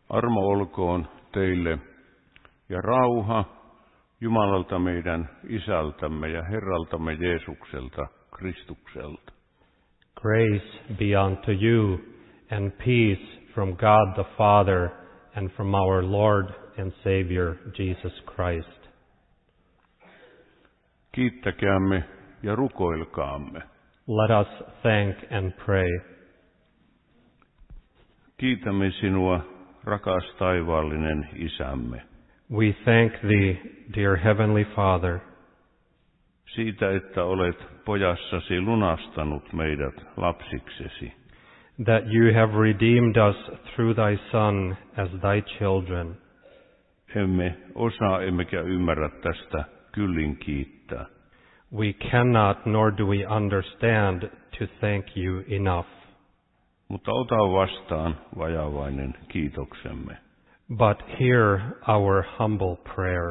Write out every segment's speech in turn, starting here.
Armo olkoon teille ja rauha Jumalalta meidän Isältämme ja Herraltamme Jeesukselta, Kristukselta. Grace be unto you and peace from God the Father and from our Lord and Savior Jesus Christ. Kiittäkäämme ja rukoilkaamme. Let us thank and pray. Kiitämme sinua, rakas taivaallinen Isämme. We thank thee, dear Heavenly Father, siitä, että olet pojassasi lunastanut meidät lapsiksesi. that you have redeemed us through thy Son as thy children. Emme osaa emmekä ymmärrä tästä kyllin kiittää. We cannot nor do we understand to thank you enough. Mutta ota vastaan vajavainen kiitoksemme. But hear our humble prayer.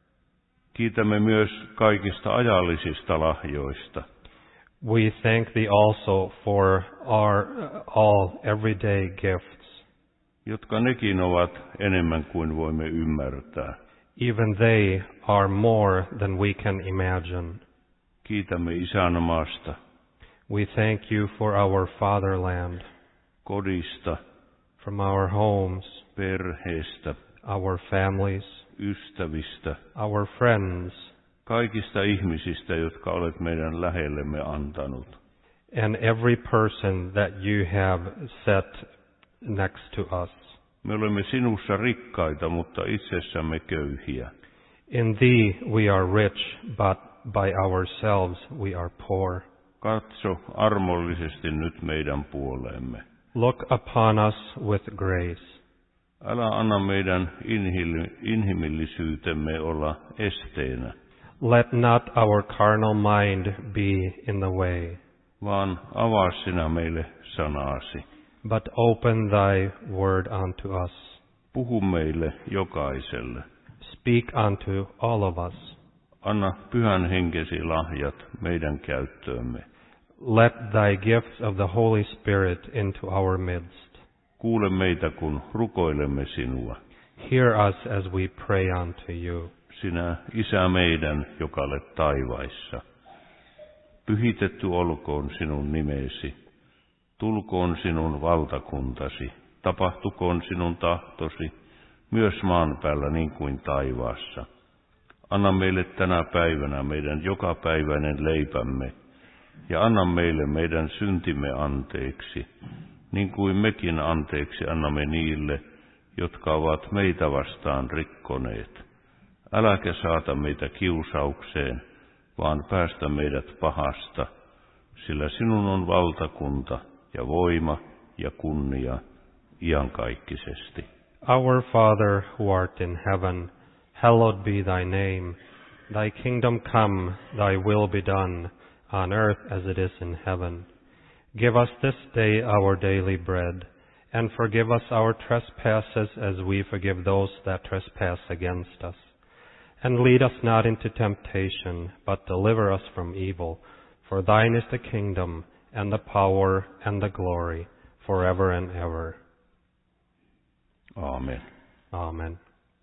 Kiitämme myös kaikista ajallisista lahjoista. We thank thee also for our all everyday gifts. Jotka nekin ovat enemmän kuin voimme ymmärtää. Even they are more than we can imagine. Kiitämme isänmaasta. We thank you for our fatherland, Kodista, from our homes, perheestä, our families, ystävistä, our friends, kaikista ihmisistä, jotka olet meidän lähellemme antanut. and every person that you have set next to us. Me olemme sinussa rikkaita, mutta itsessämme köyhiä. In thee we are rich, but by ourselves we are poor. Katso armollisesti nyt meidän puoleemme. Look upon us with grace. Älä anna meidän inhimillisyytemme olla esteenä, Let not our carnal mind be in the way, vaan avaa sinä meille sanaasi. but open thy word unto us. Puhu meille jokaiselle. Speak unto all of us. Anna pyhän henkesi lahjat meidän käyttöömme. Let thy gifts of the Holy Spirit into our midst. Kuule meitä, kun rukoilemme sinua. Hear us as we pray unto you. Sinä, Isä meidän, joka olet taivaissa. Pyhitetty olkoon sinun nimesi. Tulkoon sinun valtakuntasi. Tapahtukoon sinun tahtosi, myös maan päällä niin kuin taivaassa. Anna meille tänä päivänä meidän jokapäiväinen leipämme, ja anna meille meidän syntimme anteeksi, niin kuin mekin anteeksi annamme niille, jotka ovat meitä vastaan rikkoneet. Äläkä saata meitä kiusaukseen, vaan päästä meidät pahasta, sillä sinun on valtakunta ja voima ja kunnia iankaikkisesti. Our Father who art in heaven, hallowed be thy name. Thy kingdom come, thy will be done, on earth as it is in heaven. Give us this day our daily bread, and forgive us our trespasses as we forgive those that trespass against us. And lead us not into temptation, but deliver us from evil. For thine is the kingdom, and the power, and the glory, forever and ever. Aamen. Amen.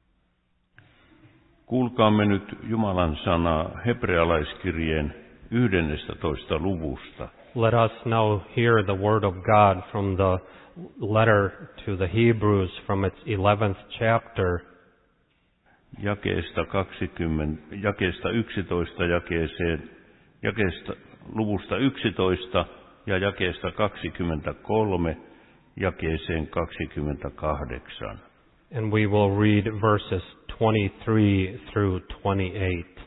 Kuulkaamme nyt Jumalan sanaa hebrealaiskirjeen 11. luvusta. Let us now hear the word of God from the letter to the Hebrews from its 11th chapter, jakeesta 11 luvusta 11 ja jakeesta 23 jakeeseen 28. and we will read verses 23 through 28.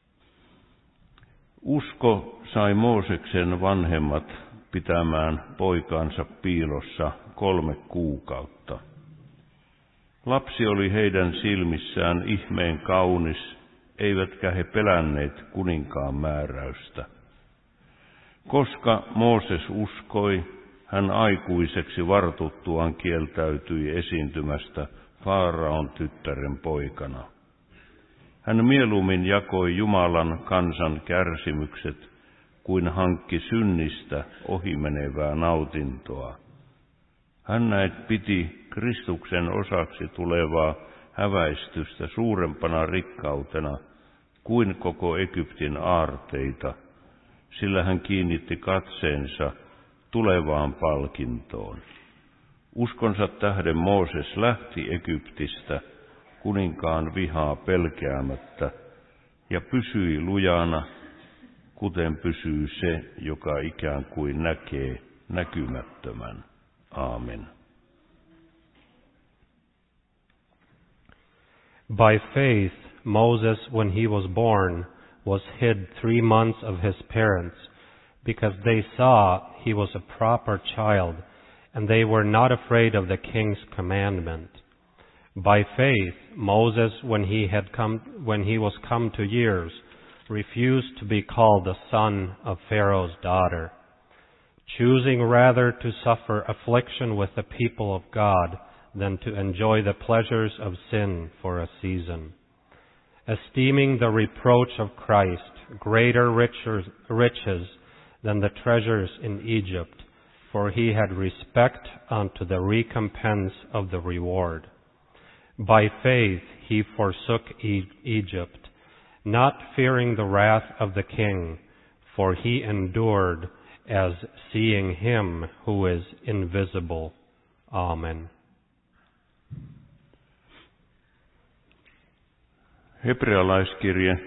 Usko sai Mooseksen vanhemmat pitämään poikaansa piilossa 3 kuukautta. Lapsi oli heidän silmissään ihmeen kaunis, eivätkä he pelänneet kuninkaan määräystä. Koska Mooses uskoi, hän aikuiseksi vartuttuaan kieltäytyi esiintymästä Faaraon tyttären poikana. Hän mieluummin jakoi Jumalan kansan kärsimykset, kuin hankki synnistä ohimenevää nautintoa. Hän näet piti Kristuksen osaksi tulevaa häväistystä suurempana rikkautena kuin koko Egyptin aarteita, sillä hän kiinnitti katseensa tulevaan palkintoon. Uskonsa tähden Mooses lähti Egyptistä kuninkaan vihaa pelkäämättä ja pysyi lujana, kuten pysyy se, joka ikään kuin näkee näkymättömän. Aamen. By faith, Moses, when he was born, was hid 3 months of his parents, because they saw he was a proper child, and they were not afraid of the king's commandment. By faith, Moses, when he was come to years, refused to be called the son of Pharaoh's daughter, choosing rather to suffer affliction with the people of God than to enjoy the pleasures of sin for a season, esteeming the reproach of Christ greater riches than the treasures in Egypt, for he had respect unto the recompense of the reward. By faith he forsook Egypt, not fearing the wrath of the king, for he endured as seeing him who is invisible. Amen. Hebrealaiskirje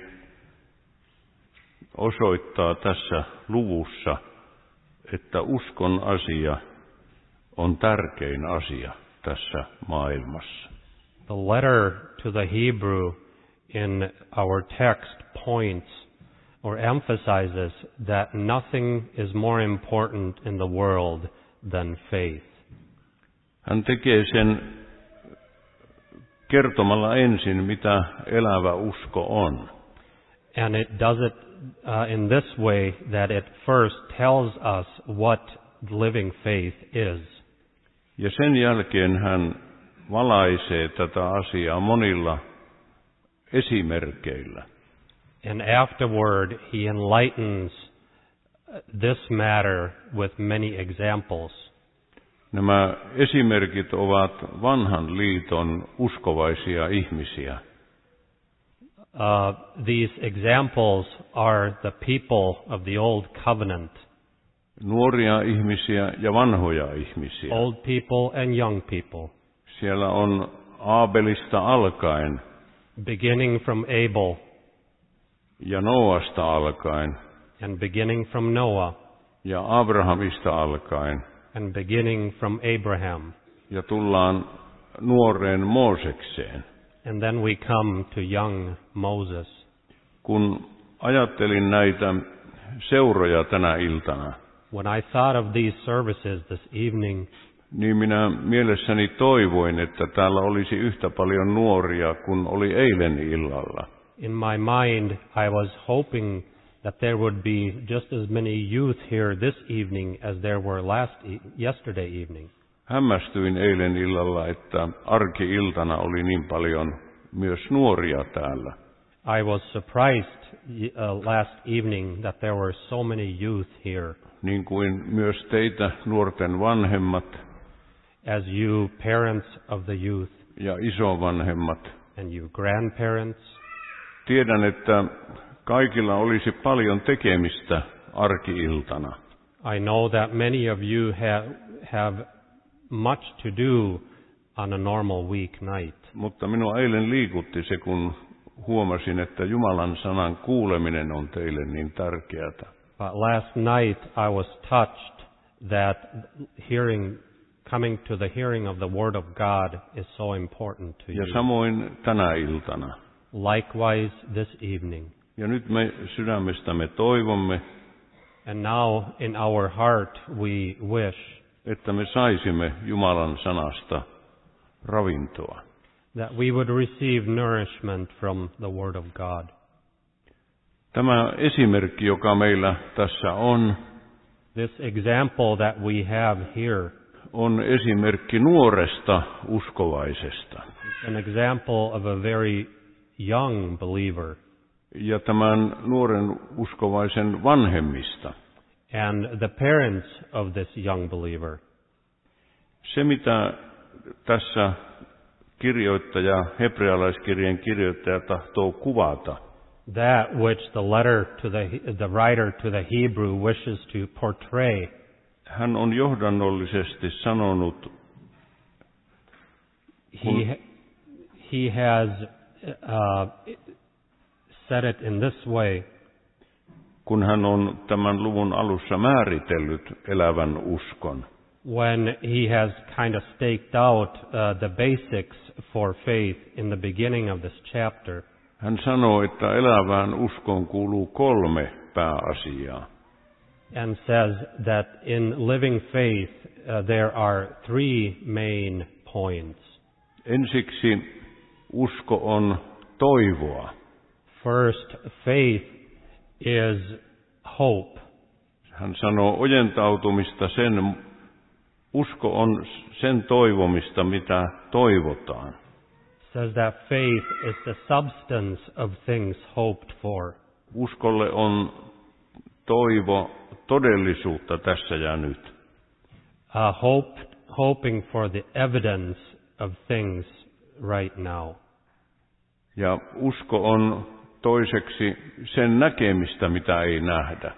osoittaa tässä luvussa, että uskon asia on tärkein asia tässä maailmassa. The letter to the Hebrew in our text points or emphasizes that nothing is more important in the world than faith. Hän tekee sen kertomalla ensin, mitä elävä usko on. And it does it in this way that it first tells us what living faith is. Ja sen jälkeen hän valaisee tätä asiaa monilla esimerkeillä. And afterward he enlightens this matter with many examples. Nämä esimerkit ovat vanhan liiton uskovaisia ihmisiä. These examples are the people of the Old Covenant. Nuoria ihmisiä ja vanhoja ihmisiä. Old people and young people. Siellä on Aabelista alkaen. Beginning from Abel. Ja Noasta alkaen. And beginning from Noah. Ja Abrahamista alkaen. And beginning from Abraham. Ja tullaan nuoreen Moosekseen. And then we come to young Moses. Kun ajattelin näitä seuroja tänä iltana, when I thought of these services this evening, niin minä mielessäni toivoin, että täällä olisi yhtä paljon nuoria kuin oli eilen illalla. In my mind, I was hoping that there would be just as many youth here this evening as there were yesterday evening. Hämmästyin eilen illalla, että arki-iltana oli niin paljon myös nuoria täällä. I was surprised last evening that there were so many youth here. Niin kuin myös teitä nuorten vanhemmat. As you parents of the youth. Ja isovanhemmat. And you grandparents. Tiedän, että kaikilla olisi paljon tekemistä arki-iltana. I know that many of you have much to do on a normal weeknight. Mutta minua eilen liikutti se, kun huomasin, että Jumalan sanan kuuleminen on teille niin tärkeää. But last night I was touched that coming to the hearing of the word of God is so important to you. Ja samoin tänä iltana. Likewise this evening. Ja nyt me sydämestämme toivomme, and now in our heart we wish, että me saisimme Jumalan sanasta ravintoa. That we would receive nourishment from the word of God. Tämä esimerkki, joka meillä tässä on, this example that we have here, on esimerkki nuoresta uskovaisesta. An example of a very young believer. Ja tämän nuoren uskovaisen vanhemmista. And the parents of this young believer. Se, mitä tässä kirjoittaja, hebrealaiskirjeen kirjoittaja tahtoo kuvata, that which the writer to the Hebrew wishes to portray. Hän on johdannollisesti sanonut, he has said it in this way. Kun hän on tämän luvun alussa määritellyt elävän uskon. When he has kind of staked out the basics for faith in the beginning of this chapter. Hän sanoo, että elävään uskoon kuuluu 3 pääasiaa. And says that in living faith there are 3 main points. Ensiksi usko on toivoa. First, faith is hope. Hän sanoo ojentautumista usko on sen toivomista, mitä toivotaan. Says that faith is the substance of things hoped for. Uskolle on toivo todellisuutta tässä ja nyt. Hoping for the evidence of things right now. Ja usko on toiseksi sen näkemistä, mitä ei nähdä.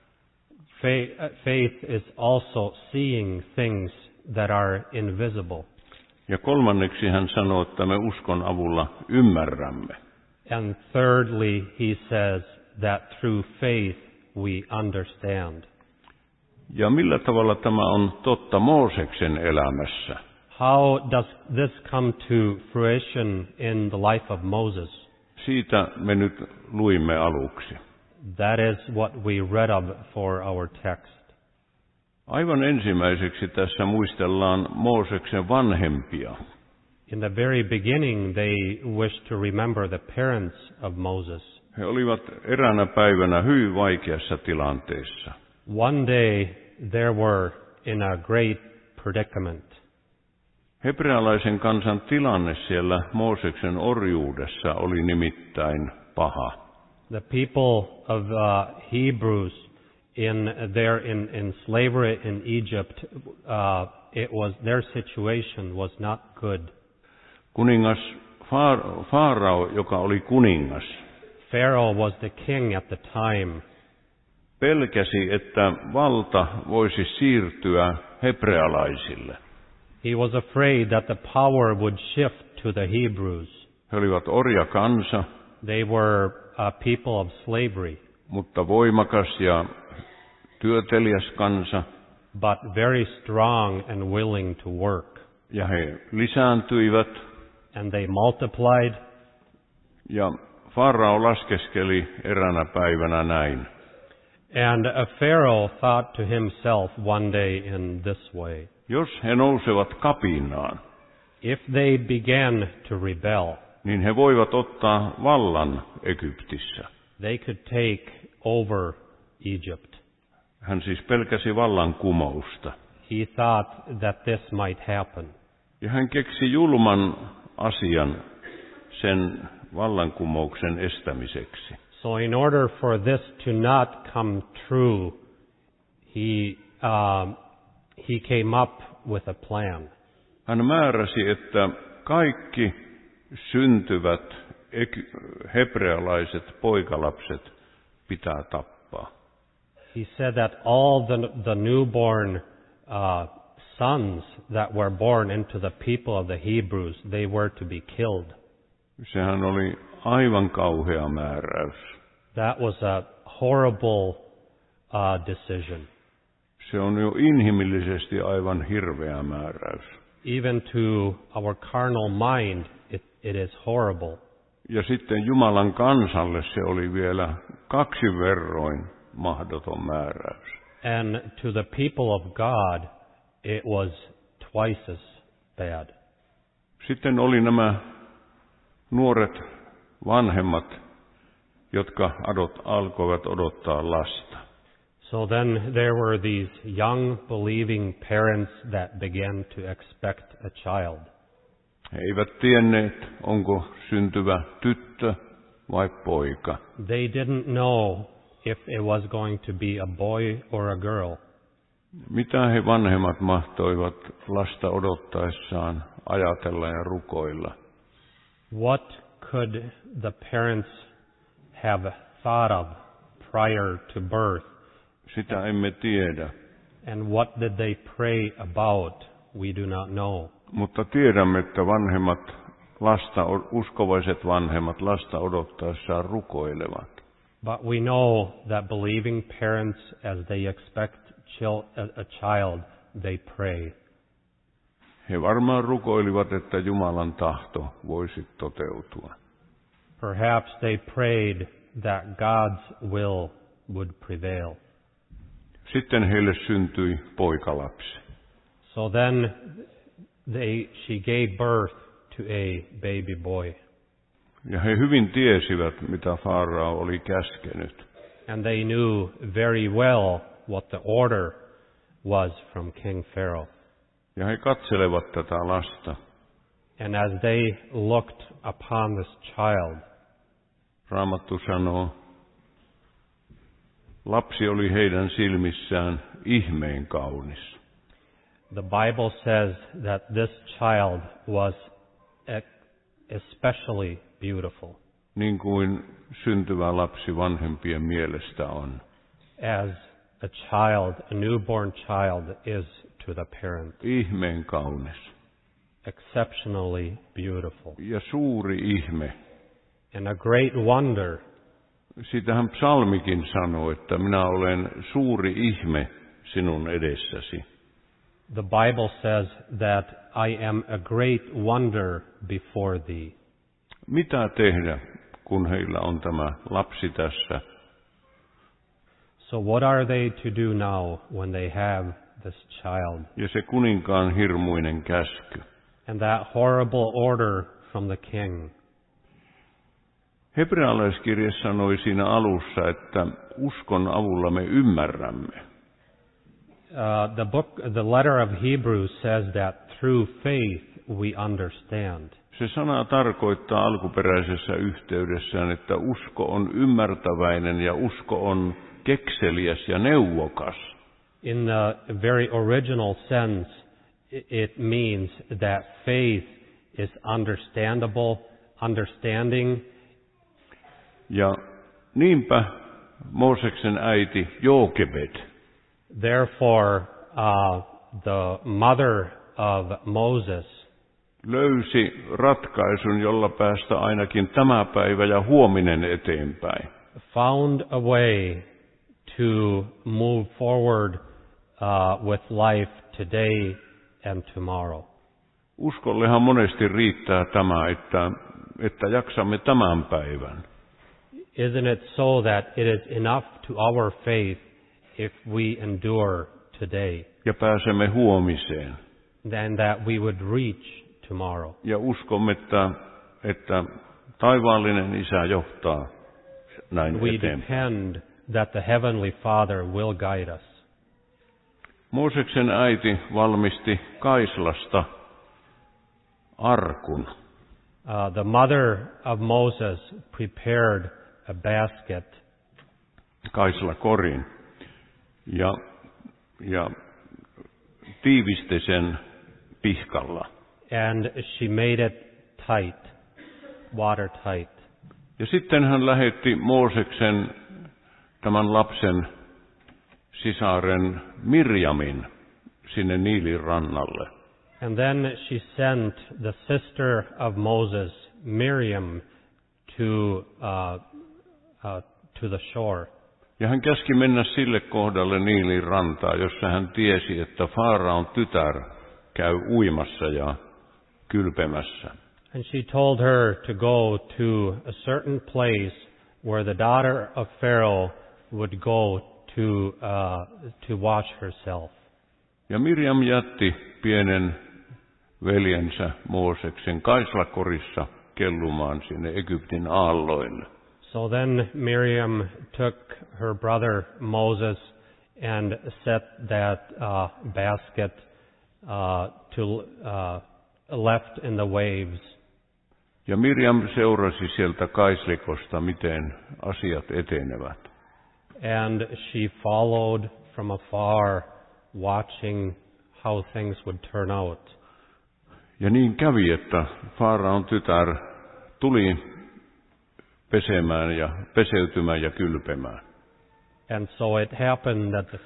Faith is also seeing things that are invisible. Ja kolmanneksi hän sanoo, että me uskon avulla ymmärrämme. And thirdly, he says that through faith we understand. Ja millä tavalla tämä on totta Mooseksen elämässä? How does this come to fruition in the life of Moses? Siitä me nyt luimme aluksi. That is what we read of for our text. Aivan ensimmäiseksi tässä muistellaan Mooseksen vanhempia. In the very beginning they wished to remember the parents of Moses. He olivat eräänä päivänä hyvin vaikeassa tilanteessa. One day they were in a great predicament. Hebrealaisen kansan tilanne siellä Mooseksen orjuudessa oli nimittäin paha. The people of Hebrews in slavery in Egypt, their situation was not good. Kuningas Faarao, joka oli kuningas, Pharaoh was the king at the time. Pelkäsi, että valta voisi siirtyä hebrealaisille. He was afraid that the power would shift to the Hebrews. He olivat orjakansa. They were a people of slavery. Mutta voimakas ja työteliäs kansa. But very strong and willing to work. Ja he lisääntyivät. And they multiplied. Ja Farao laskeskeli eräänä päivänä näin. And Pharaoh thought to himself one day in this way. Jos he nousevat kapinaan, if they began to rebel, niin he voivat ottaa vallan Egyptissä. They could take over Egypt. Hän siis pelkäsi vallankumousta. He thought that this might happen. Ja hän keksi julman asian sen vallankumouksen estämiseksi. So in order for this to not come true, he came up with a plan. Hän määräsi, että kaikki syntyvät hebrealaiset poikalapset pitää tappaa. He said that all the newborn sons that were born into the people of the Hebrews, they were to be killed. Sehän oli aivan kauhea määräys. That was a horrible decision. Se on jo inhimillisesti aivan hirveä määräys. Even to our carnal mind, it is horrible. Ja sitten Jumalan kansalle se oli vielä 2 verroin mahdoton määräys. And to the people of God, it was twice as bad. Sitten oli nämä nuoret vanhemmat, jotka alkoivat odottaa lasta. So then there were these young believing parents that began to expect a child. He eivät tienneet, onko syntyvä tyttö vai poika. They didn't know if it was going to be a boy or a girl. Mitä he vanhemmat mahtoivat lasta odottaessaan ajatella ja rukoilla? What could the parents have thought of prior to birth? Sitä emme tiedä, And what did they pray about? We do not know. mutta tiedämme, että uskovaiset vanhemmat lasta odottaessaan rukoilevat. But we know that believing parents, as they expect a child, they pray. He varmaan rukoilivat, että Jumalan tahto voisi toteutua. Perhaps they prayed that God's will would prevail. Sitten heille syntyi poikalapsi. So then she gave birth to a baby boy. Ja he hyvin tiesivät, mitä Farao oli käskenyt. And they knew very well what the order was from King Pharaoh. Ja he katselevat tätä lasta. And as they looked upon this child, Raamattu sanoo, lapsi oli heidän silmissään ihmeen kaunis. the Bible says that this child was especially beautiful, Niin kuin syntyvä lapsi vanhempien mielestä on. as a newborn child is to the parent, Ihmeen kaunis. exceptionally beautiful. Ja suuri ihme. And a great wonder, Siitähän psalmikin sanoo, että minä olen suuri ihme sinun edessäsi. the Bible says that I am a great wonder before thee. Mitä tehdä, kun heillä on tämä lapsi tässä? So what are they to do now when they have this child? Ja se kuninkaan hirmuinen käsky. And that horrible order from the king. Hebrealaiskirje sanoi siinä alussa, että uskon avulla me ymmärrämme. The letter of Hebrews says that through faith we understand. Se sana tarkoittaa alkuperäisessä yhteydessään, että usko on ymmärtäväinen ja usko on kekseliäs ja neuvokas. In the very original sense, it means that faith is understanding. Ja niinpä Mooseksen äiti Jookebed Therefore, the mother of Moses löysi ratkaisun, jolla päästä ainakin tämä päivä ja huominen eteenpäin. found a way to move forward with life today and tomorrow. Uskollehan monesti riittää tämä, että jaksamme tämän päivän. Isn't it so that it is enough to our faith if we endure today, Ja pääsemme huomiseen. than that we would reach tomorrow? Ja uskomme, että taivaallinen Isä johtaa näin We eteenpäin. depend that the Heavenly Father will guide us. Mooseksen äiti valmisti Kaislasta arkun. The mother of Moses prepared a basket, Kaislakorin, ja tiivisti sen pihkalla. and she made it tight, watertight. Ja sitten hän lähetti Mooseksen, tämän lapsen sisaren Mirjamin, sinne Niilin rannalle. And then she sent the sister of Moses, Miriam, to the shore. Ja hän käski mennä sille kohdalle Niilin rantaa, jossa hän tiesi, että Faaraon tytär käy uimassa ja kylpemässä. And she told her to go to a certain place where the daughter of Pharaoh would go to wash herself. Ja Mirjam jätti pienen veljensä Mooseksen Kaislakorissa kellumaan sinne Egyptin aalloille. So then Miriam took her brother Moses and set that basket left in the waves. Ja Mirjam seurasi sieltä Kaislikosta, miten asiat etenevät. And she followed from afar watching how things would turn out. Ja niin kävi, että Faaraon tytär tuli pesemään ja peseytymään ja kylpemään. And so it happened that the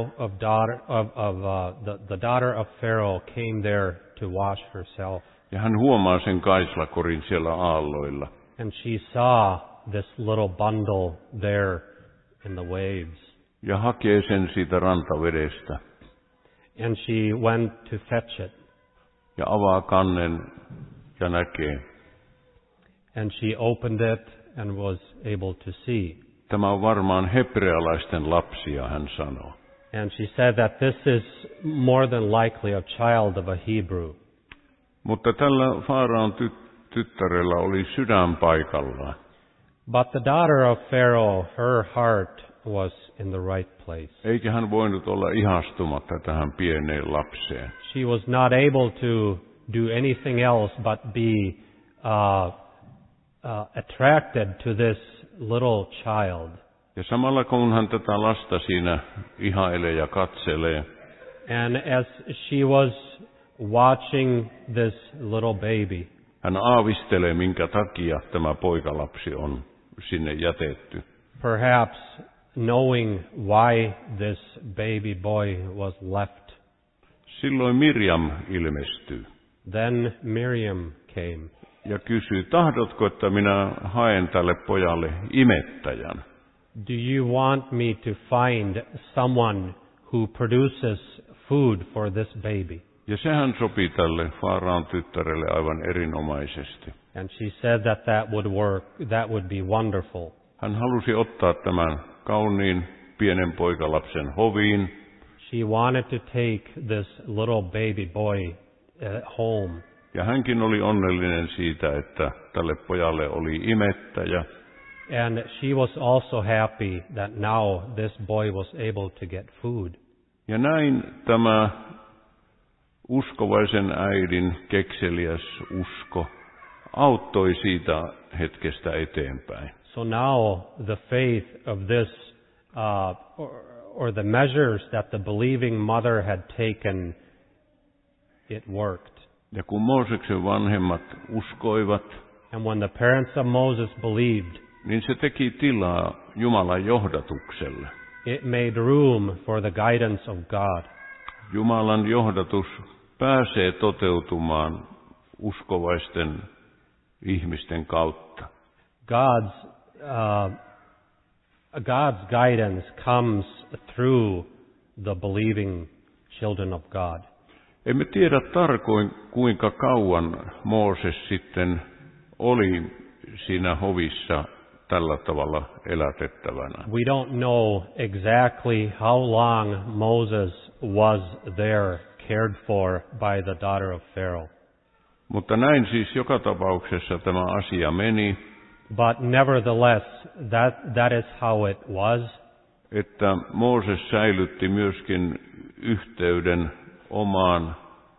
daughter of Pharaoh came there to wash herself. Ja hän huomaa sen kaislakorin siellä aalloilla. And she saw this little bundle there in the waves. Ja hakee sen siitä rantavedestä. And she went to fetch it. Ja avaa kannen ja näkee. And she opened it and was able to see. Tämä on varmaan hebrealaisten lapsia, hän sanoo. And she said that this is more than likely a child of a Hebrew. Mutta tällä Faaraon tyttärellä oli sydän paikallaan. But the daughter of Pharaoh, her heart was in the right place. Eikä hän voinut olla ihastumatta tähän pieneen lapseen. She was not able to do anything else but be attracted to this little child. Ja samalla kun hän tätä lasta siinä ihailee ja katselee, And as she was watching this little baby, hän aavistelee, minkä takia tämä poikalapsi on sinne jätetty. perhaps knowing why this baby boy was left. Silloin Mirjam ilmestyy Then Miriam came ja kysyy, tahdotko, että minä haen tälle pojalle imettäjän? Do you want me to find someone who produces food for this baby? Ja sehän sopii tälle Faaraon tyttärelle aivan erinomaisesti. And she said that would work, that would be wonderful. Hän halusi ottaa tämän kauniin pienen poikalapsen hoviin. She wanted to take this little baby boy home. Ja hänkin oli onnellinen siitä, että tälle pojalle oli imettäjä. And she was also happy that now this boy was able to get food. Ja näin tämä uskovaisen äidin kekseliäs usko auttoi siitä hetkestä eteenpäin. So now the faith of this, or the measures that the believing mother had taken, it worked. Ja kun Mooseksen vanhemmat uskoivat, And when the parents of Moses believed, niin se teki tilaa Jumalan johdatukselle. it made room for the guidance of God. Jumalan johdatus pääsee toteutumaan uskovaisten ihmisten kautta. God's guidance comes through the believing children of God. Emme tiedä tarkoin, kuinka kauan Mooses sitten oli siinä hovissa tällä tavalla elätettävänä. We don't know exactly how long Moses was there cared for by the daughter of Pharaoh. Mutta näin siis joka tapauksessa tämä asia meni, But nevertheless, that is how it was. että Mooses säilytti myöskin yhteyden omaan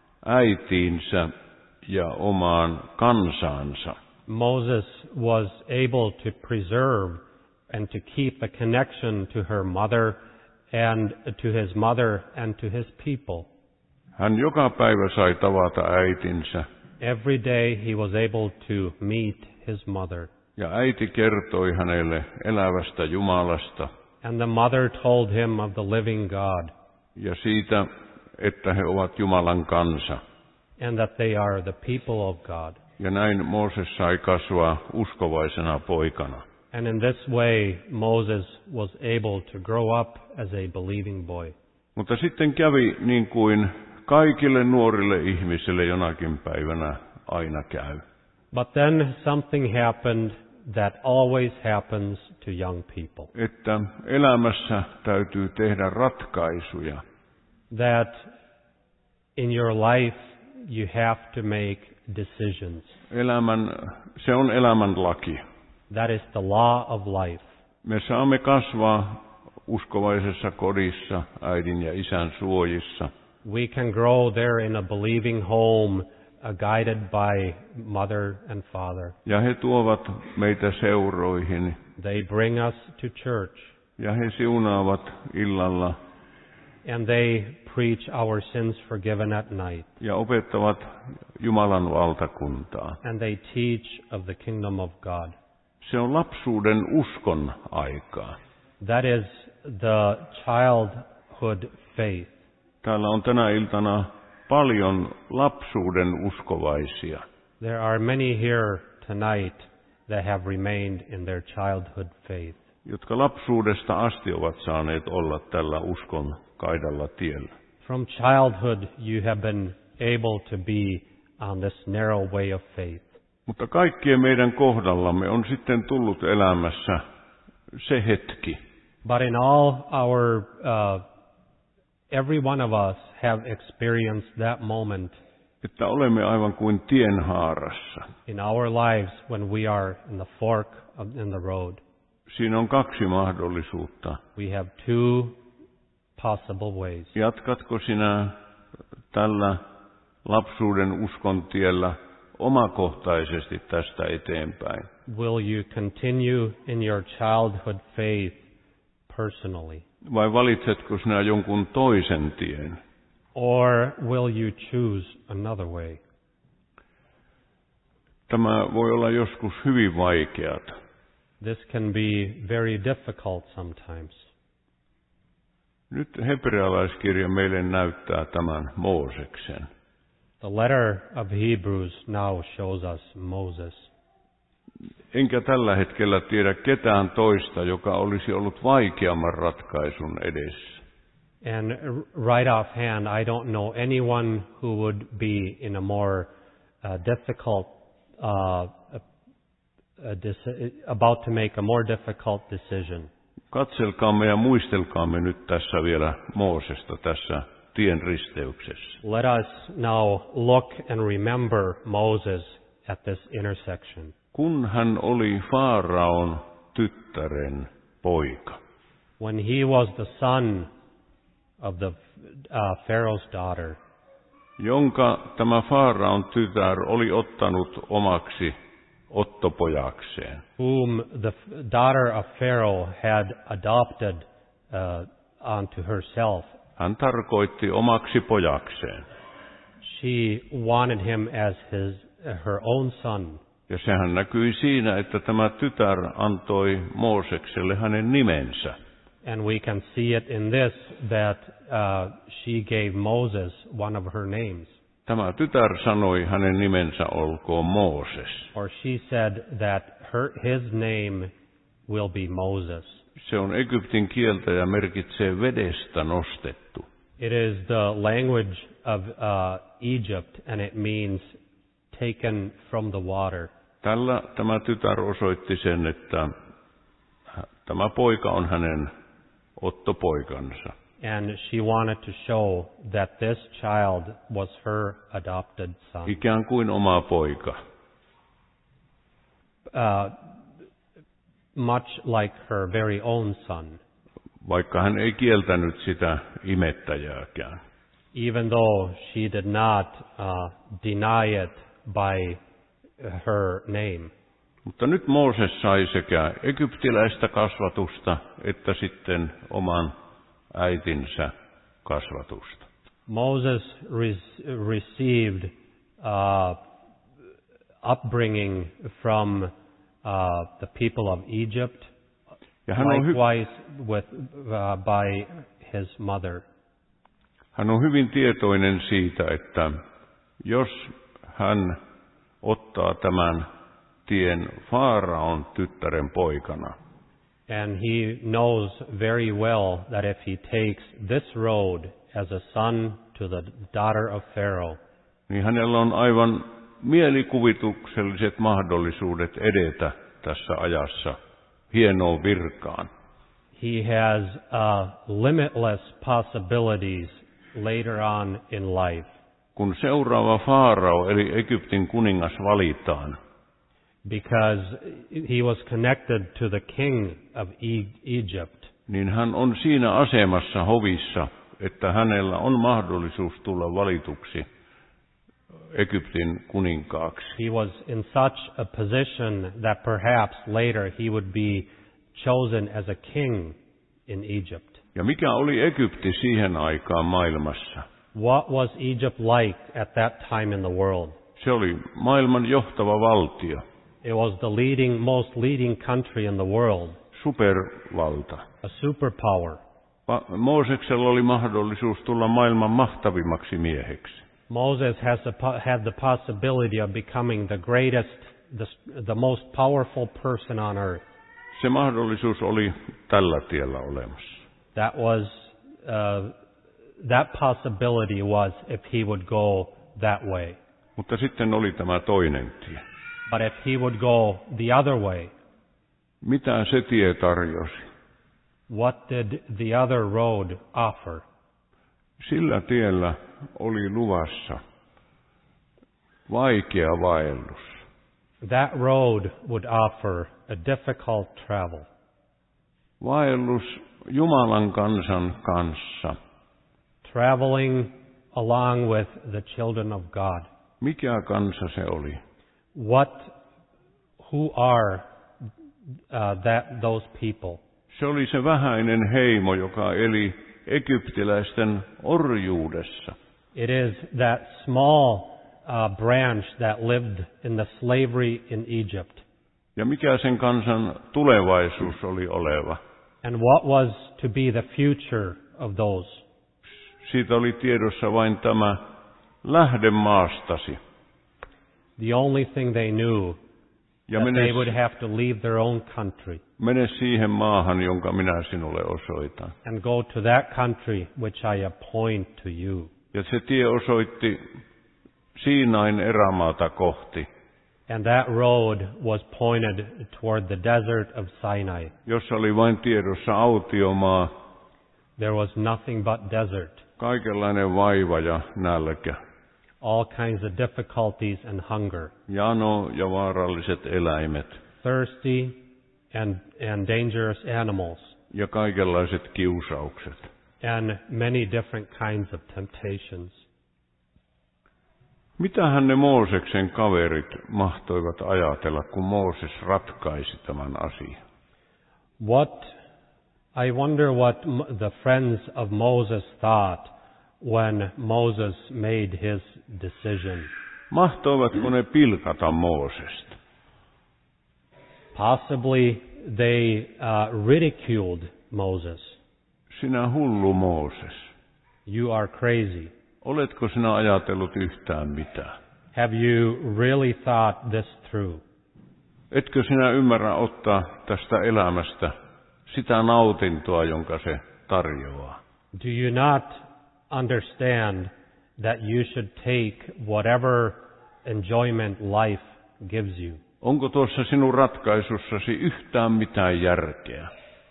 äitiinsä ja omaan kansaansa. Moses was able to preserve and to keep a connection to her mother and to his mother and to his people. Hän joka päivä sai tavata äitinsä. Every day he was able to meet his mother. Ja äiti kertoi hänelle elävästä Jumalasta And the mother told him of the living God ja siitä, että he ovat Jumalan kansa. and that they are the people of God. Ja näin Mooses sai kasvaa uskovaisena poikana. And in this way, Moses was able to grow up as a believing boy. Mutta sitten kävi niin kuin kaikille nuorille ihmisille jonakin päivänä aina käy. But then something happened that always happens to young people. Että elämässä täytyy tehdä ratkaisuja. That in your life you have to make decisions. Se on elämän laki. That is the law of life. Me saamme kasvaa uskovaisessa kodissa, äidin ja isän suojissa. We can grow there in a believing home, guided by mother and father. Ja he tuovat meitä seuroihin. They bring us to church. Ja he siunaavat illalla. And they preach our sins forgiven at night. ja opettavat Jumalan valtakuntaa. And they teach of the kingdom of God. Se on lapsuuden uskon aikaa. That is the childhood faith. Täällä on tänä iltana paljon lapsuuden uskovaisia. There are many here tonight that have remained in their childhood faith. Jotka lapsuudesta asti ovat saaneet olla tällä uskon kaidalla tiellä. From childhood you have been able to be on this narrow way of faith. Mutta kaikkien meidän kohdallamme on sitten tullut elämässä se hetki. But in all our, every one of us have experienced that moment Että olemme aivan kuin tienhaarassa. in our lives when we are in the fork in the road. Siinä on kaksi mahdollisuutta. We have two possible ways. Jatkatko sinä tällä lapsuuden uskon tiellä omakohtaisesti tästä eteenpäin? Will you continue in your childhood faith personally? Vai valitsetko sinä jonkun toisen tien? Or will you choose another way? Tämä voi olla joskus hyvin vaikeata. This can be very difficult sometimes. Nyt hebrealaiskirja meille näyttää tämän Mooseksen. The letter of Hebrews now shows us Moses. Enkä tällä hetkellä tiedä ketään toista, joka olisi ollut vaikeamman ratkaisun edessä. And right offhand, I don't know anyone who would be in a more difficult, about to make a more difficult decision. Katselkaamme ja muistelkaamme nyt tässä vielä Moosesta tässä tien risteyksessä. Let us now look and remember Moses at this intersection. Kun hän oli Faaraon tyttären poika. When he was the son of the Pharaoh's daughter, jonka tämä Faaraon tytär oli ottanut omaksi ottopojakseen. whom the daughter of Pharaoh had adopted onto herself. Hän tarkoitti omaksi pojakseen. She wanted him as her own son. Ja sehän näkyi siinä, että tämä tytär antoi Moosekselle hänen nimensä. And we can see it in this, that she gave Moses one of her names. Tämä tytär sanoi, hänen nimensä olkoon Mooses. Or she said that his name will be Moses. Se on Egyptin kieltä ja merkitsee vedestä nostettu. It is the language of Egypt, and it means taken from the water. Tällä tämä tytär osoitti sen, että tämä poika on hänen ottopoikansa. And she wanted to show that this child was her adopted son. Ikään kuin oma poika. Much like her very own son. Vaikka hän ei kieltänyt sitä imettäjääkään. Even though she did not deny it by her name. Mutta nyt Mooses sai sekä egyptiläistä kasvatusta että sitten oman äitinsä kasvatusta. Moses received upbringing from the people of Egypt, Ja hän on likewise by his mother. Hän on hyvin tietoinen siitä, että jos hän ottaa tämän tien Faaraon tyttären poikana, And he knows very well that if he takes this road as a son to the daughter of Pharaoh, niin hänellä on aivan mielikuvitukselliset mahdollisuudet edetä tässä ajassa hienoon virkaan. he has limitless possibilities later on in life. Kun seuraava Faarao eli Egyptin kuningas valitaan, Because he was connected to the king of Egypt. niin hän on siinä asemassa hovissa, että hänellä on mahdollisuus tulla valituksi Egyptin kuninkaaksi. He was in such a position that perhaps later he would be chosen as a king in Egypt. Ja mikä oli Egypti siihen aikaan maailmassa? What was Egypt like at that time in the world? Se oli maailman johtava valtio, It was the most leading country in the world, supervalta. a superpower. Mooseksella oli mahdollisuus tulla maailman mahtavimmaksi mieheksi. Moses had the possibility of becoming the greatest, the most powerful person on earth. Se mahdollisuus oli tällä tiellä olemassa. That possibility was if he would go that way. Mutta sitten oli tämä toinen tie. But if he would go the other way, mitä se tie tarjosi? what did the other road offer? Sillä tiellä oli luvassa vaikea vaellus. That road would offer a difficult travel. Vaellus Jumalan kansan kanssa. Traveling along with the children of God. Mikä kansa se oli? Who are those people? Se oli se vähäinen heimo, joka eli egyptiläisten orjuudessa. It is that small branch that lived in the slavery in Egypt. Ja mikä sen kansan tulevaisuus oli oleva? And what was to be the future of those? Siitä oli tiedossa vain tämä lähde maastasi. The only thing they knew Ja that they would have to leave their own country mene siihen maahan, jonka minä sinulle osoitan. and go to that country which I appoint to you. Ja se tie osoitti Siinain erämaata kohti, And that road was pointed toward the desert of Sinai. jossa oli vain tiedossa autiomaa, There was nothing but desert, kaikenlainen vaiva ja nälkä, all kinds of difficulties and hunger, jano ja vaaralliset eläimet thirsty and dangerous animals, ja kaikenlaiset kiusaukset. and many different kinds of temptations. Mitähän ne Mooseksen kaverit mahtoivat ajatella, kun Mooses ratkaisi tämän asian? I wonder what the friends of Moses thought when Moses made his decision. Mahtoivatko ne pilkata Moosesta? Possibly they ridiculed Moses. Sinä hullu Mooses. You are crazy. Oletko sinä ajatellut yhtään mitään? Have you really thought this through? Etkö sinä ymmärrä ottaa tästä elämästä sitä nautintoa, jonka se tarjoaa? Do you not understand that you should take whatever enjoyment life gives you? Onko tuossa sinun ratkaisussasi yhtään mitään järkeä?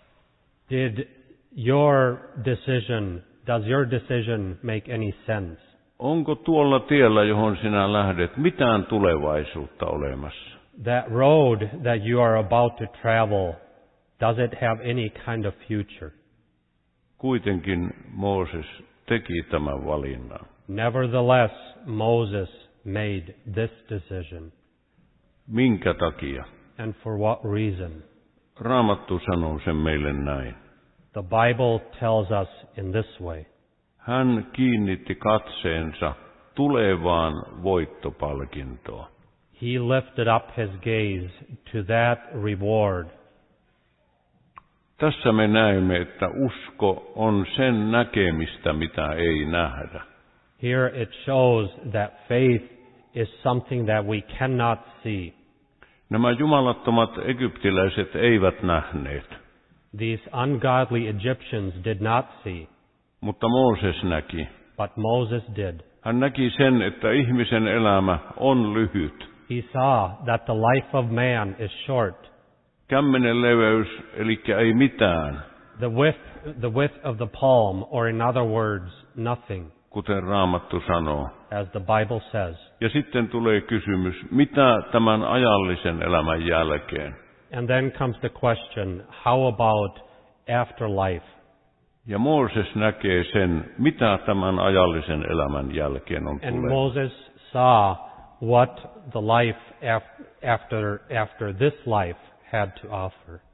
Does your decision make any sense? Onko tuolla tiellä, johon sinä lähdet, mitään tulevaisuutta olemassa? That road that you are about to travel, does it have any kind of future? Kuitenkin Mooses teki tämän valinnan. Nevertheless, Moses made this decision. Minkä takia? And for what reason? Raamattu sanoo sen meille näin. The Bible tells us in this way. Hän kiinnitti katseensa tulevaan voittopalkintoon. He lifted up his gaze to that reward. Tässä me näemme, että usko on sen näkemistä, mitä ei nähdä. Here it shows that faith is something that we cannot see. Nämä jumalattomat egyptiläiset eivät nähneet. These ungodly Egyptians did not see, Mutta Mooses näki. but Moses did. Hän näki sen, että ihmisen elämä on lyhyt. He saw that the life of man is short. Kämmenen leveys, eli ei mitään, The width of the palm, or in other words, nothing, kuten Raamattu sanoo. as the Bible says. Ja sitten tulee kysymys, mitä tämän ajallisen elämän jälkeen? And then comes the question, how about afterlife? Ja Mooses näkee sen, mitä tämän ajallisen elämän jälkeen on And tullut. Moses saw what the life after this life had to offer.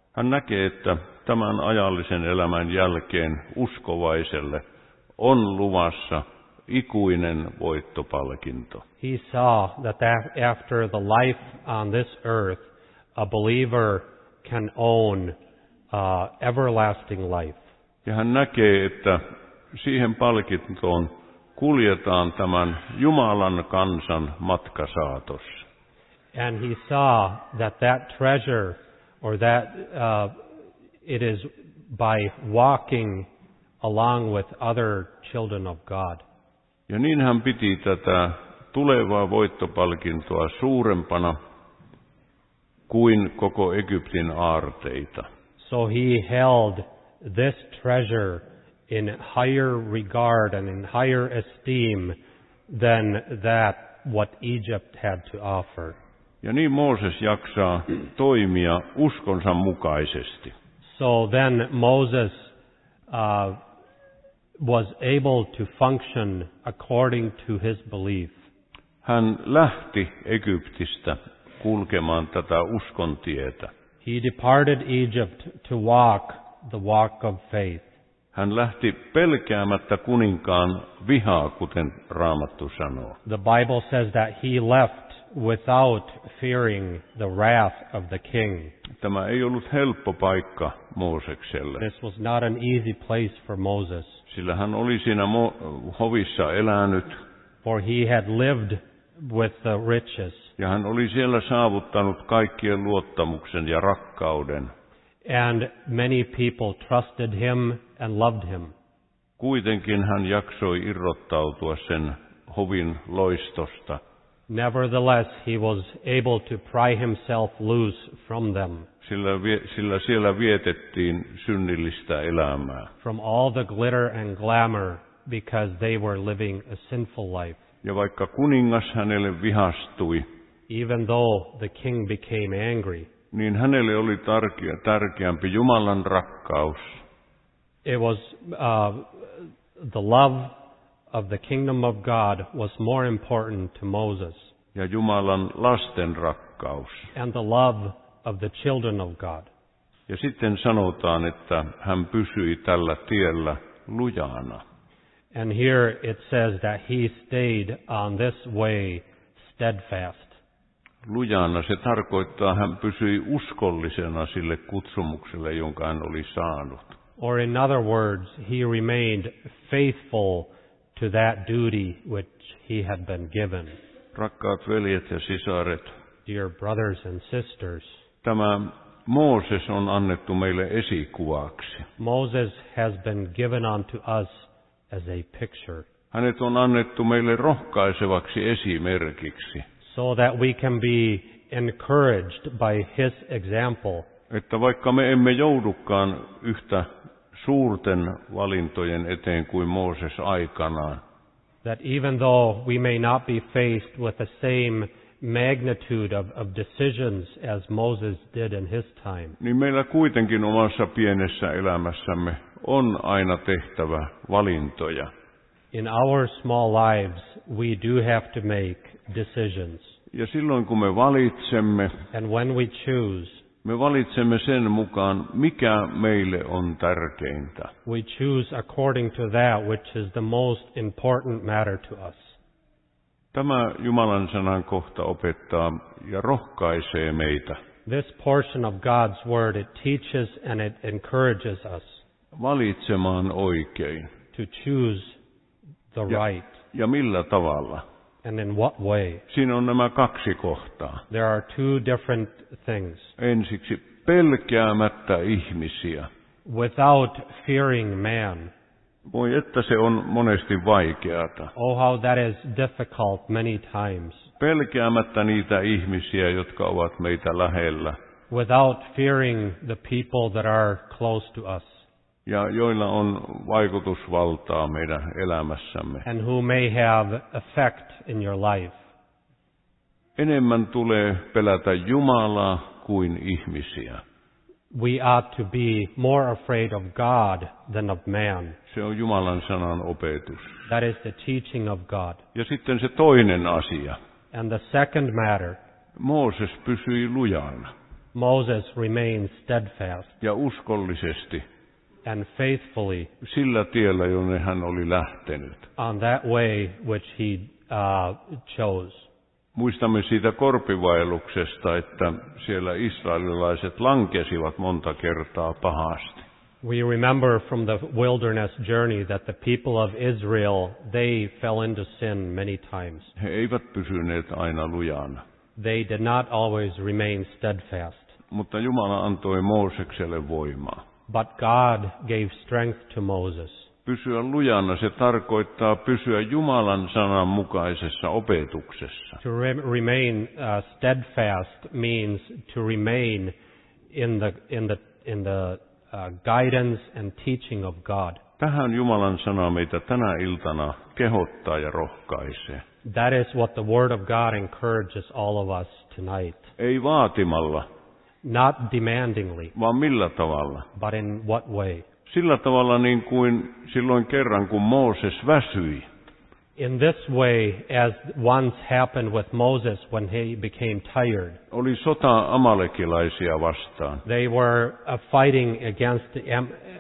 Hän näkee, että tämän ajallisen elämän jälkeen uskovaiselle on luvassa ikuinen voittopalkinto. He saw that after the life on this earth, a believer can own everlasting life. Ja hän näkee, että siihen palkintoon kuljetaan tämän Jumalan kansan matkasaatossa. And he saw that treasure, or that it is by walking along with other children of God. Ja niin hän piti tätä tulevaa voittopalkintoa suurempana kuin koko Egyptin aarteita. So he held this treasure in higher regard and in higher esteem than what Egypt had to offer. Ja niin Mooses jaksaa toimia uskonsa mukaisesti. So then Moses was able to function according to his belief. Hän lähti Egyptistä kulkemaan tätä uskon tietä. He departed Egypt to walk the walk of faith. Hän lähti pelkäämättä kuninkaan vihaa, kuten Raamattu sanoo. The Bible says that he left without fearing the wrath of the king. Tämä ei ollut helppo paikka Moosekselle. This was not an easy place for Moses. Sillä hän oli siinä hovissa elänyt. For he had lived with the riches. Ja hän oli siellä saavuttanut kaikkien luottamuksen ja rakkauden. And many people trusted him and loved him. Kuitenkin hän jaksoi irrottautua sen hovin loistosta. Nevertheless, he was able to pry himself loose from them. Sillä siellä vietettiin synnillistä elämää. From all the glitter and glamour, because they were living a sinful life. Ja vaikka kuningas hänelle vihastui, even though the king became angry, niin hänelle oli tärkeämpi Jumalan rakkaus. It was the love of the kingdom of God was more important to Moses. Ja Jumalan lasten rakkaus. And the love of the children of God. Ja sitten sanotaan, että hän pysyi tällä tiellä lujana. And here it says that he stayed on this way steadfast. Lujana se tarkoittaa, hän pysyi uskollisena sille kutsumukselle, jonka hän oli saanut. Or in other words, he remained faithful to that duty which he had been given. Rakkaat veljet ja sisaret, dear brothers and sisters, tämä Mooses on annettu meille esikuvaksi. Moses has been given unto us as a picture. Hänet on annettu meille rohkaisevaksi esimerkiksi. So that we can be encouraged by his example. Että vaikka me emme joudukaan yhtä suurten valintojen eteen kuin Mooses aikanaan, that even though we may not be faced with the same magnitude of decisions as Moses did in his time, niin meillä kuitenkin omassa pienessä elämässämme on aina tehtävä valintoja. In our small lives, we do have to make decisions. Ja silloin kun me valitsemme, and when we choose, me valitsemme sen mukaan, mikä meille on tärkeintä. We choose according to that which is the most important matter to us. Tämä Jumalan sanan kohta opettaa ja rohkaisee meitä. This portion of God's word, it teaches and it encourages us valitsemaan oikein. To choose the right. Ja millä tavalla? And in what way? Siinä on nämä kaksi kohtaa. There are two different things. Ensiksi pelkäämättä ihmisiä. Without fearing man. Voi että se on monesti vaikeata. Oh, how that is difficult many times. Pelkäämättä niitä ihmisiä, jotka ovat meitä lähellä. Without fearing the people that are close to us. Ja joilla on vaikutusvaltaa meidän elämässämme. And who may have effect in your life. Enemmän tulee pelätä Jumalaa kuin ihmisiä. We ought to be more afraid of God than of man. Se on Jumalan sanan opetus. That is the teaching of God. Ja sitten se toinen asia. And the second matter. Mooses pysyi lujana. Moses remained steadfast ja uskollisesti and faithfully sillä tiellä, jonne hän oli lähtenyt. on that way which he chose. Muistamme siitä korpivaelluksesta, että siellä israelilaiset lankesivat monta kertaa pahasti. We remember from the wilderness journey that the people of Israel, they fell into sin many times. He eivät pysyneet aina lujana. They did not always remain steadfast. Mutta Jumala antoi Moosekselle voimaa. But God gave strength to Moses. Pysyä lujana, se tarkoittaa pysyä Jumalan sanan mukaisessa opetuksessa. To remain steadfast means to remain in the guidance and teaching of God. Tähän Jumalan sana meitä tänä iltana kehottaa ja rohkaisee. That is what the Word of God encourages all of us tonight. Ei vaatimalla, Not demandingly, vaan millä tavalla? but in what way? Sillä tavalla niin kuin silloin kerran, kun Mooses väsyi. In this way, as once happened with Moses when he became tired. Oli sota amalekilaisia vastaan. They were fighting against the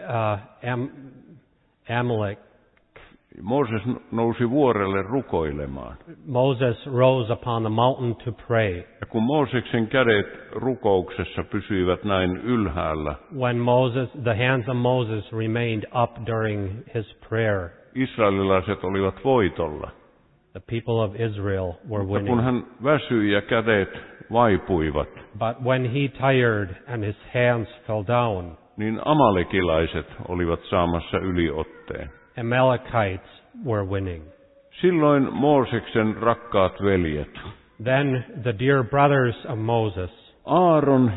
Amalek. Mooses nousi vuorelle rukoilemaan. Moses rose upon the mountain to pray. Ja kun Mooseksen kädet rukouksessa pysyivät näin ylhäällä, When the hands of Moses remained up during his prayer, israelilaiset olivat voitolla. the people of Israel were Mutta kun winning. hän väsyi ja kädet vaipuivat, But when he tired and his hands fell down, niin amalekilaiset olivat saamassa yliotteen. Amalekites were winning. Silloin Mooseksen rakkaat veljet, Then the dear brothers of Moses, Aaron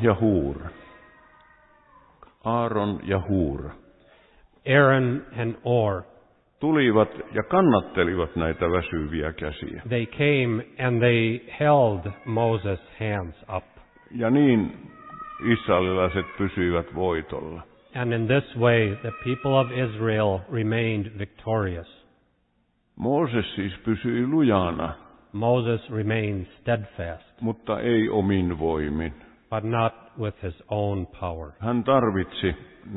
ja Huur, Aaron and Hur, tulivat ja kannattelivat näitä väsyviä käsiä. they came and they held Moses' hands up. Ja niin israelilaiset pysyivät voitolla. And in this way, the people of Israel remained victorious. Mooses siis pysyi lujana, Moses remained steadfast, mutta ei omin voimin. but not with his own power. Hän tarvitsi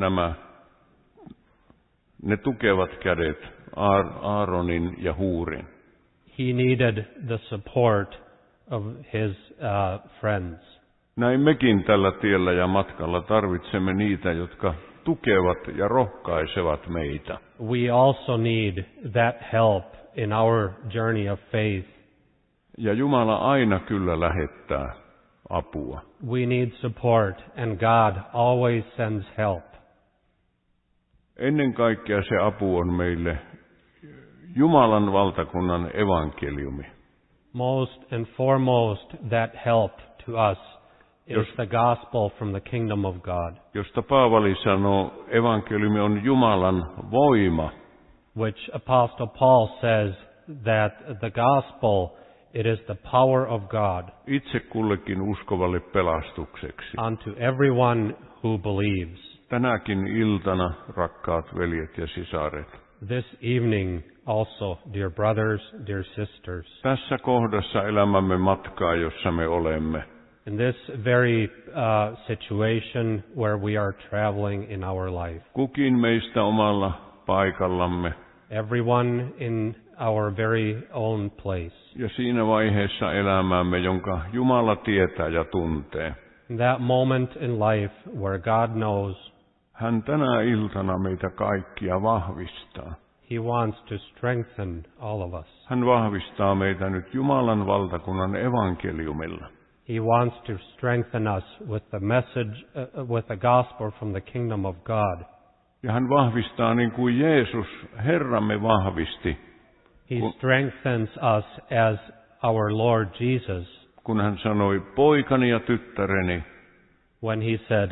ne tukevat kädet, Aaronin ja Huurin. He needed the support of his friends. Näin mekin tällä tiellä ja matkalla tarvitsemme niitä, jotka tukevat ja rohkaisevat meitä. We also need that help in our journey of faith. Ja Jumala aina kyllä lähettää apua. We need support, and God always sends help. Ennen kaikkea se apu on meille Jumalan valtakunnan evankeliumi. Most and foremost, that help to us is the gospel from the kingdom of God, Josta Paavali sanoo, evankeliumi on Jumalan voima. which Apostle Paul says that the gospel, it is the power of God Itse kullekin uskovalle pelastukseksi. unto everyone who believes. Tänäkin iltana, rakkaat veljet ja sisaret, This evening also, dear brothers, dear sisters, tässä kohdassa elämämme matkaa, jossa me olemme, in this very situation where we are traveling in our life, kukin meistä omalla paikallamme, everyone in our very own place. ja siinä vaiheessa elämäämme, jonka Jumala tietää ja tuntee. In that moment in life where God knows, Hän tänä iltana meitä kaikkia vahvistaa. He wants to strengthen all of us. Hän vahvistaa meitä nyt Jumalan valtakunnan evankeliumilla. He wants to strengthen us with the message, with the gospel from the kingdom of God. Ja hän vahvistaa niin kuin Jeesus, Herramme, vahvisti, He strengthens us as our Lord Jesus kun hän sanoi, poikani ja tyttäreni, when He said,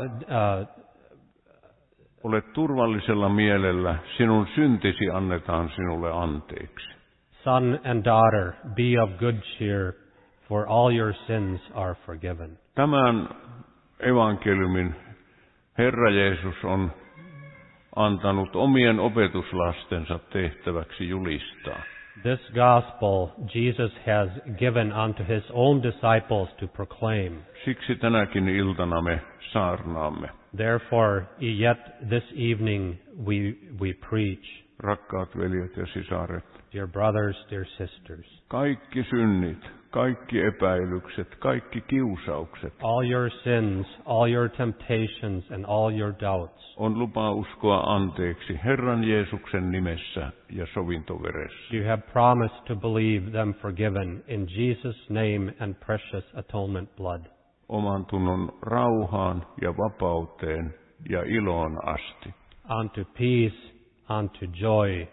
olet turvallisella mielellä, sinun syntisi annetaan sinulle anteeksi. Son and daughter, be of good cheer, for all your sins are forgiven. Tämän evankeliumin Herra Jeesus on antanut omien opetuslastensa tehtäväksi julistaa. This gospel Jesus has given unto his own disciples to proclaim. Siksi tänäkin iltana me saarnaamme. Therefore, yet this evening we preach. Rakkaat veljet ja sisaret, Dear brothers, dear sisters, kaikki synnit, kaikki epäilykset, kaikki kiusaukset all your sins, all your temptations, and all your doubts, on lupa uskoa anteeksi Herran Jeesuksen nimessä ja sovintoveressä. you have promised to believe them forgiven in Jesus' name and precious atonement blood, Oman tunnon rauhaan ja vapauteen ja iloon asti. unto peace, unto joy,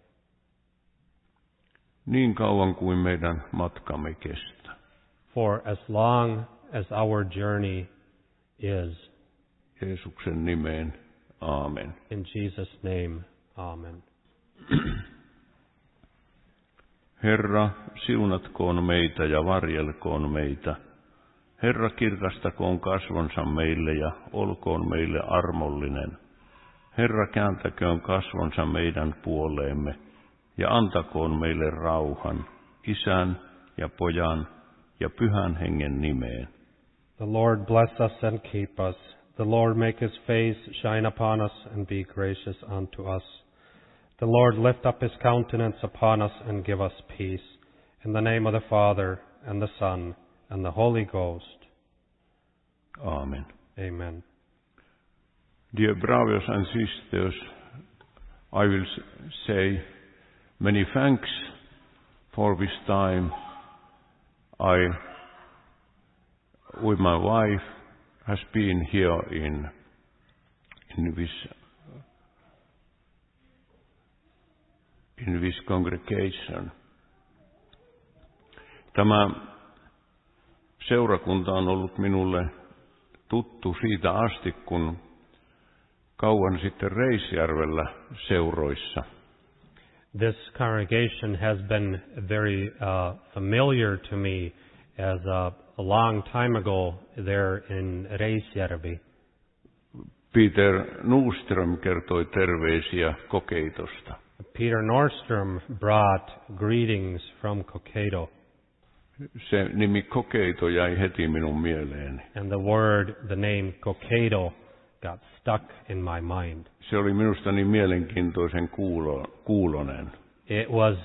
Niin kauan kuin meidän matkamme kestää. for as long as our journey is. Jeesuksen nimeen, aamen. In Jesus' name, amen. Herra, siunatkoon meitä ja varjelkoon meitä. Herra, kirkastakoon kasvonsa meille ja olkoon meille armollinen. Herra, kääntäköön kasvonsa meidän puoleemme ja antakoon meille rauhan, Isän ja Pojan ja Pyhän Hengen nimeen. The Lord bless us and keep us. The Lord make his face shine upon us and be gracious unto us. The Lord lift up his countenance upon us and give us peace. In the name of the Father, and the Son, and the Holy Ghost. Amen. Amen. Dear brothers and sisters, I will say many thanks for this time. I, with my wife, has been here in this congregation. Tämä seurakunta on ollut minulle tuttu siitä asti, kun kauan sitten Reisjärvellä seuroissa. This congregation has been very familiar to me as a long time ago there in Reisjärvi. Peter Nordström kertoi terveisiä Kokeitosta. Peter Nordström brought greetings from Kokeido. Se nimi Kokeito jäi heti minun mieleeni. And the name Kokeido got stuck in my mind. Se oli minusta niin mielenkiintoisen kuulonen. It was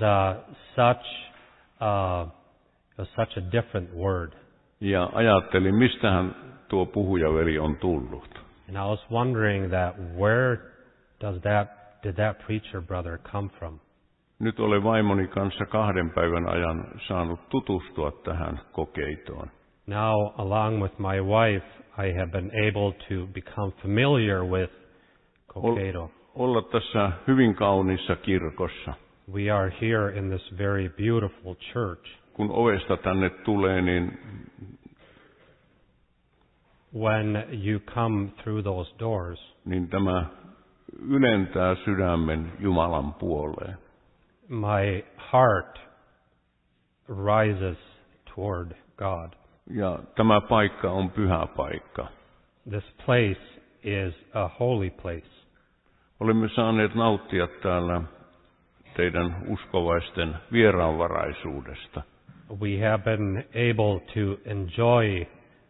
such a different word. Ja ajattelin, mistähän tuo puhujaveli on tullut. And I was wondering that where did that preacher brother come from? Nyt olen vaimoni kanssa 2 päivän ajan saanut tutustua tähän Kokeitoon. Now, along with my wife, I have been able to become familiar with Kokeido. Olla tässä hyvin kauniissa kirkossa. We are here in this very beautiful church. Kun ovesta tänne tulee, niin when you come through those doors, niin tämä ylentää sydämen Jumalan puoleen. My heart rises toward God. Ja tämä paikka on pyhä paikka. This place is a holy place. Olemme saaneet nauttia täällä teidän uskovaisten vieraanvaraisuudesta. We have been able to enjoy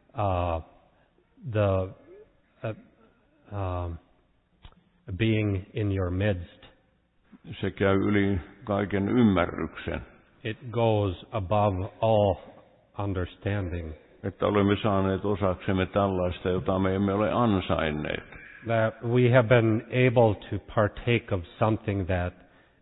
being in your midst. Se käy yli kaiken ymmärryksen. It goes above all understanding. Että olemme saaneet osaksemme tällaista, jota me emme ole ansainneet. That we have been able to partake of something that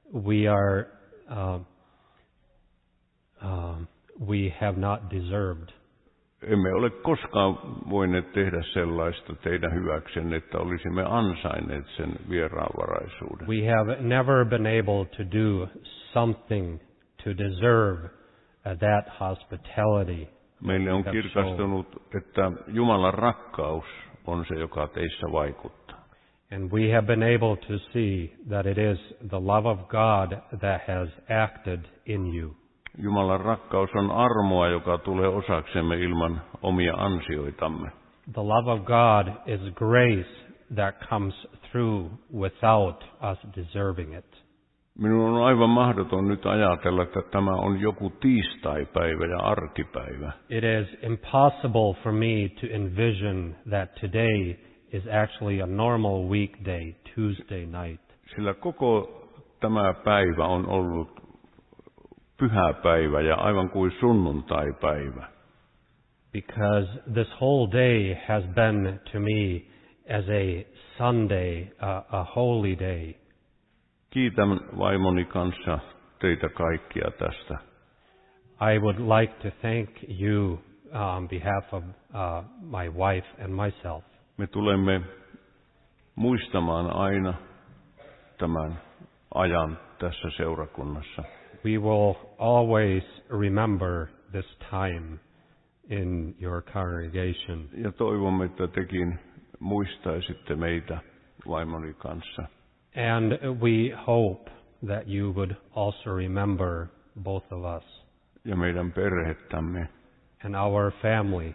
we have not deserved. Emme ole koskaan voineet tehdä sellaista teidän hyväksenne, että olisimme ansainneet sen vieraanvaraisuuden. We have never been able to do something to deserve that hospitality. Meille on kirkastunut, että Jumalan rakkaus on se, joka teissä vaikuttaa. And we have been able to see that it is the love of God that has acted in you. Jumalan rakkaus on armoa, joka tulee osaksemme ilman omia ansioitamme. The love of God is grace that comes through without us deserving it. Minun on aivan mahdoton nyt ajatella, että tämä on joku tiistaipäivä ja arkipäivä. It is impossible for me to envision that today is actually a normal weekday, Tuesday night. Sillä koko tämä päivä on ollut pyhäpäivä ja aivan kuin sunnuntaipäivä. Because this whole day has been to me as a Sunday, a holy day. Kiitän vaimoni kanssa teitä kaikkia tästä. I would like to thank you on behalf of my wife and myself. Me tulemme muistamaan aina tämän ajan tässä seurakunnassa. We will always remember this time in your congregation. Ja toivomme, että tekin muistaisitte meitä vaimoni kanssa. And we hope that you would also remember both of us Ja meidän perhettämme. and our family.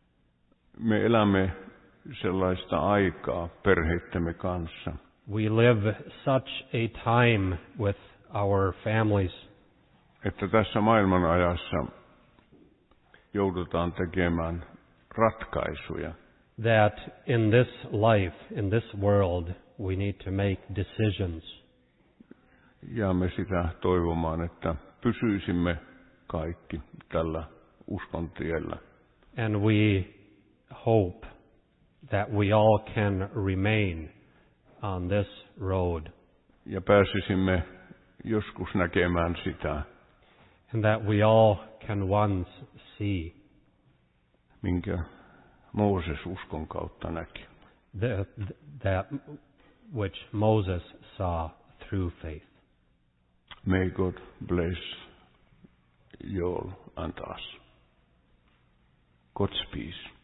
Me elämme sellaista aikaa perheittemme kanssa, We live such a time with our families että tässä maailman ajassa joudutaan tekemään ratkaisuja. that in this life, in this world, we need to make decisions. Ja me sitä toivomaan, että pysyisimme kaikki tällä uskon tiellä. And we hope that we all can remain on this road Ja pääsisimme joskus näkemään sitä, and that we all can once see minkä Mooses uskon kautta näki. that which Moses saw through faith. May God bless you all and us. God's peace.